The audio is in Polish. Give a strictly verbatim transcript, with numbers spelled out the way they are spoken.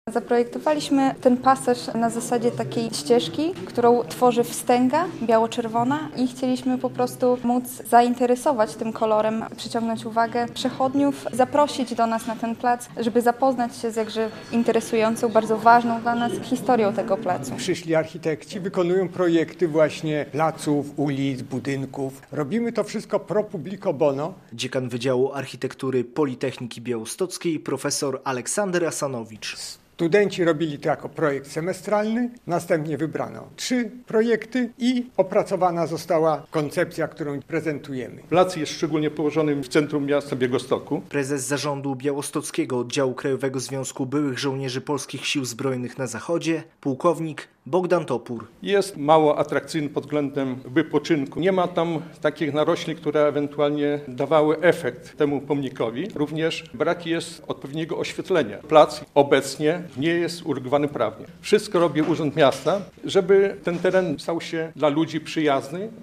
Zaprojektowaliśmy ten pasaż na zasadzie takiej ścieżki, którą tworzy wstęga biało-czerwona i chcieliśmy po prostu móc zainteresować tym kolorem, przyciągnąć uwagę przechodniów, zaprosić do nas na ten plac, żeby zapoznać się z jakże interesującą, bardzo ważną dla nas historią tego placu. Przyszli architekci, wykonują projekty właśnie placów, ulic, budynków. Robimy to wszystko pro publico bono. Dziekan Wydziału Architektury Politechniki Białostockiej profesor Aleksander Asanowicz. Studenci robili to jako projekt semestralny, następnie wybrano trzy projekty i opracowana została koncepcja, którą prezentujemy. Plac jest szczególnie położony w centrum miasta Białegostoku. Prezes zarządu Białostockiego Oddziału Krajowego Związku Byłych Żołnierzy Polskich Sił Zbrojnych na Zachodzie, pułkownik Bogdan Topór. Jest mało atrakcyjny pod względem wypoczynku. Nie ma tam takich narośli, które ewentualnie dawały efekt temu pomnikowi. Również brak jest odpowiedniego oświetlenia. Plac obecnie nie jest urygowany prawnie. Wszystko robi Urząd Miasta, żeby ten teren stał się dla ludzi przyjazny